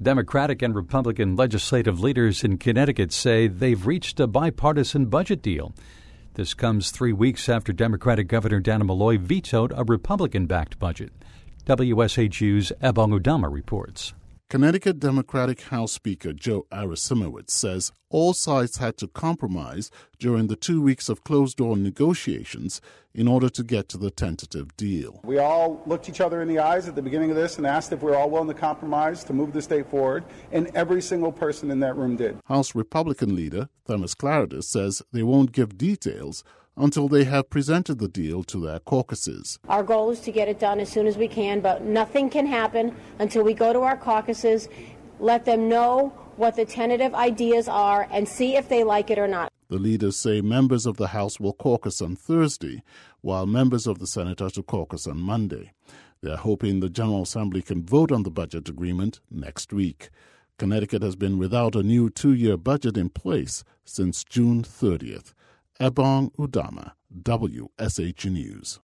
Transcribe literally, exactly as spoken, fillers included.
Democratic and Republican legislative leaders in Connecticut say they've reached a bipartisan budget deal. This comes three weeks after Democratic Governor Dannel Malloy vetoed a Republican-backed budget. W S H U's Ebong Udama reports. Connecticut Democratic House Speaker Joe Arasimowicz says all sides had to compromise during the two weeks of closed-door negotiations in order to get to the tentative deal. We all looked each other in the eyes at the beginning of this and asked if we were all willing to compromise to move the state forward, and every single person in that room did. House Republican leader Themis Klarides says they won't give details until they have presented the deal to their caucuses. Our goal is to get it done as soon as we can, but nothing can happen until we go to our caucuses, let them know what the tentative ideas are, and see if they like it or not. The leaders say members of the House will caucus on Thursday, while members of the Senate are to caucus on Monday. They are hoping the General Assembly can vote on the budget agreement next week. Connecticut has been without a new two-year budget in place since June thirtieth. Ebong Udama, W S H News.